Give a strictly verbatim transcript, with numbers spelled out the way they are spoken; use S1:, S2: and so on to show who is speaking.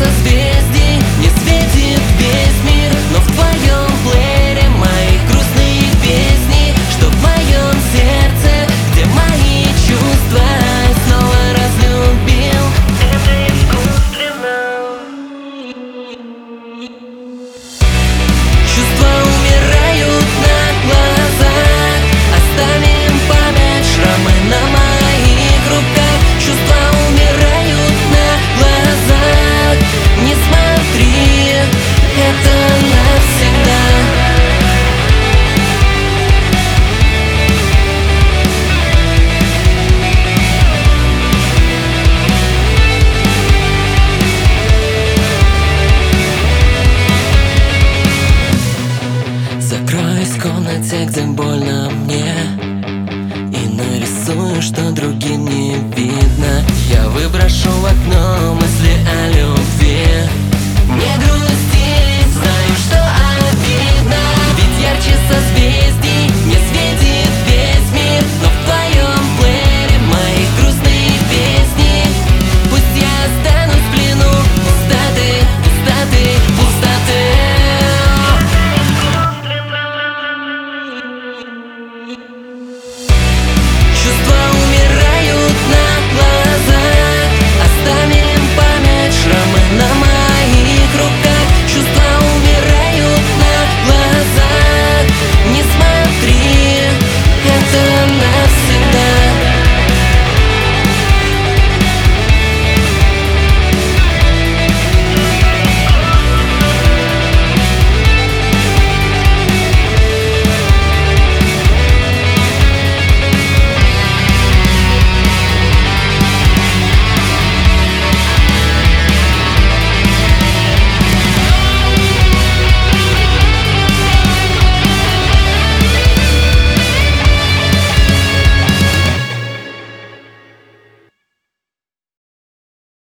S1: созвездий не светит весь мир, но в твоем плеере мои грустные песни, что в моем сердце, где мои чувства, снова разлюбил. Это искусственно. Чувства умирают на глазах, оставим память, шрамы на моих руках. Чувства умирают на глазах, не смотри, это навсегда. Закроюсь в комнате, где больно мне, и нарисую, что другим не видно. Я выброшу в окно мысли